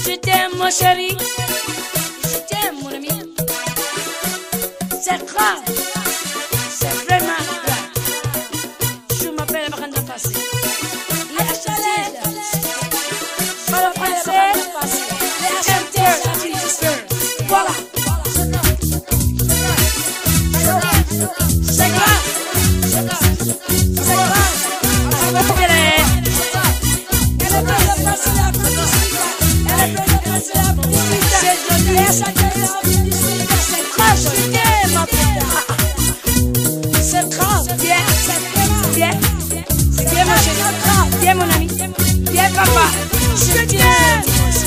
Je t'aime mon chéri, je t'aime mon ami. C'est grave, c'est vraiment grave. Je m'appelle Brenda Fassi. Les HTL, voilà français, les HTL, voilà. C'est grave, c'est grave, c'est grave. C'est grave, viens, mon chéri, viens mon ami, viens papa, je t'aime.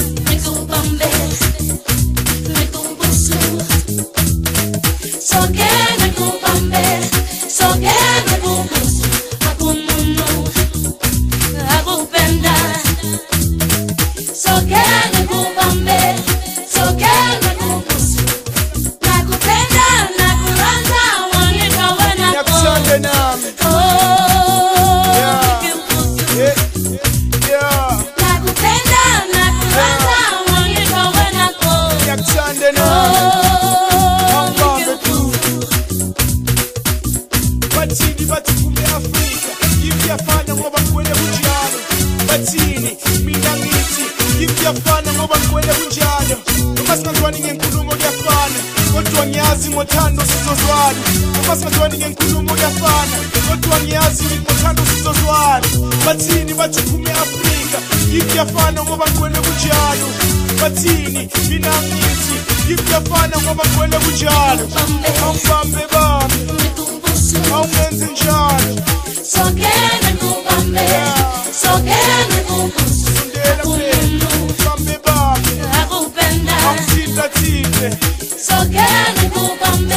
Bathini bathuphume Afrika ngiyafana ngoba ngwele kunjalo bathini mina ngithi ngiyafana ngoba ngwele kunjalo awubambe bami awungenzi njalo Sokena kubambe bambe bami akupenda awuthinta thinte Sokena kubambe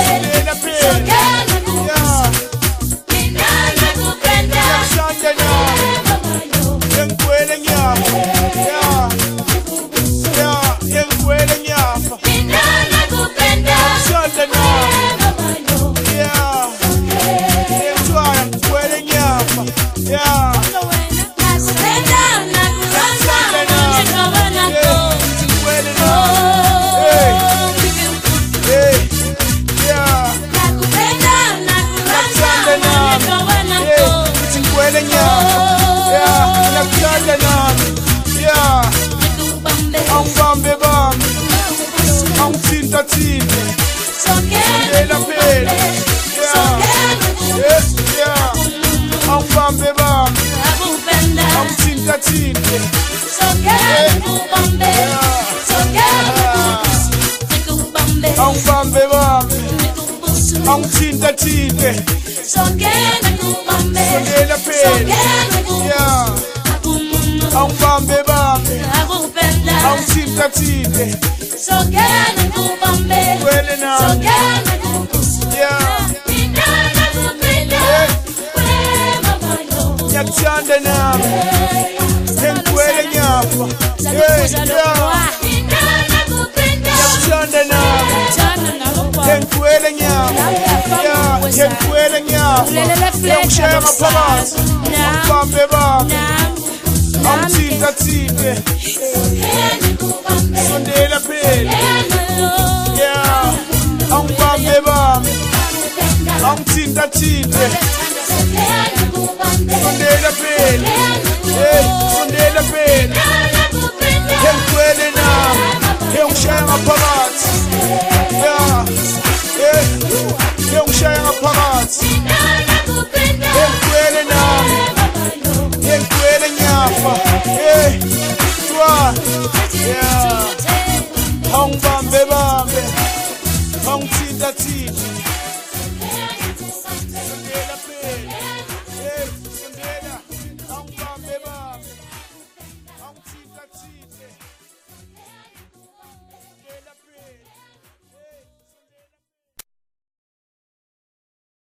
Hong bambe bambe, hong tinta tinta.